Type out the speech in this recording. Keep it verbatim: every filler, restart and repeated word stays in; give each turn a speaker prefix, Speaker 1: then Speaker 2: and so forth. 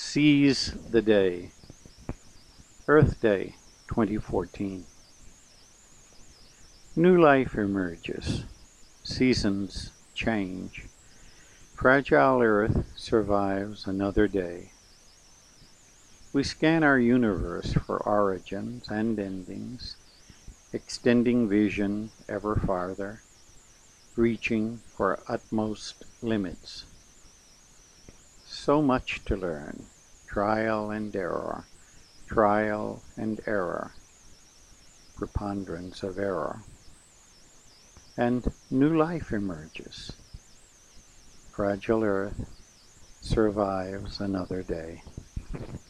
Speaker 1: Seize the Day. Earth Day twenty fourteen. New life emerges. Seasons change. Fragile Earth survives another day. We scan our universe for origins and endings, extending vision ever farther, reaching for utmost limits. So much to learn, trial and error, trial and error, preponderance of error. And new life emerges. Fragile Earth survives another day.